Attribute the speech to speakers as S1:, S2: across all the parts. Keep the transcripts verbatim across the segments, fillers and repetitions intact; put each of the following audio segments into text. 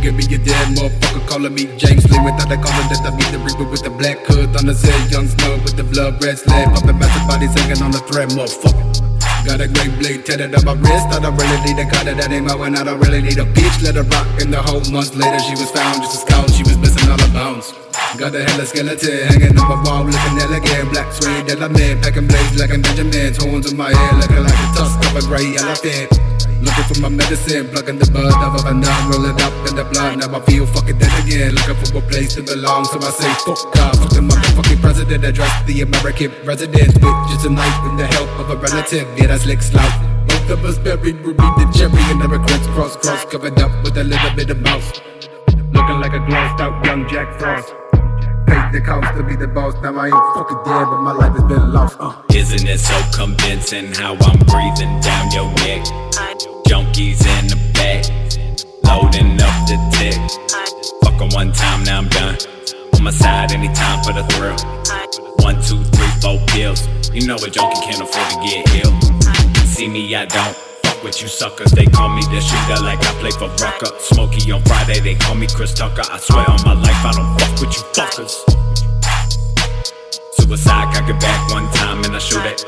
S1: nigga be a dead motherfucker calling me James Lee without the calling that I be the reaper with the black hood on the head, young snow with the blood red slab, popping massive bodies hanging on the thread, motherfucker. Got a great blade tatted on my wrist. I don't really need a cutter that ain't mine. I don't really need a bitch. Let her rock. And the whole months later she was found just a scout. She was missing all her bones. Got a hella skeleton hanging on my wall, looking elegant. Black suede that I'm in, packing blades like a Benjamin. Horns in my head, looking like a tusk of a gray elephant. Looking for my medicine, plugging the bud of a numb, rolling up in the blood. Now I feel fucking dead again, looking for a place to belong. So I say fuck God, fuck the motherfucking president. Address the American residents with just a knife with the help of a relative. Yeah, that's slick slout. Both of us buried, we read the cherry and never cross, cross, cross, covered up with a little bit of mouse. Looking like a glossed out young Jack Frost. Paid the cost to be the boss. Now I ain't fucking dead, but my life has been lost. Uh.
S2: Isn't it so convincing how I'm breathing down your neck? Junkies in the back, loading up the tick. Fuck 'em one time, now I'm done. On my side, anytime for the thrill. One, two, three, four pills. You know a junkie can't afford to get ill. See me, I don't fuck with you suckers. They call me the shooter like I play for Rucker. Smokey on Friday, they call me Chris Tucker. I swear on my life, I don't fuck with you fuckers. Suicide, cock it back one time and I shoot it.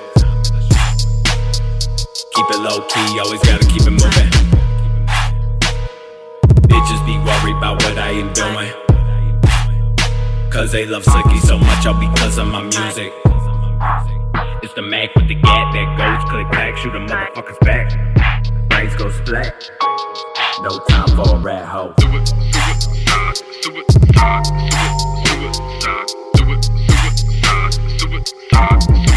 S2: Keep it low key, always gotta keep it moving. Bitches be worried about what I am doing. Cause they love Slicky so much, all because of my music. It's the Mac with the gat that goes click clack, shoot a motherfucker's back. Brains go splat. No time for a rat hoe.
S3: Do it, suicide, suicide, suicide, suicide, suicide, suicide, suicide.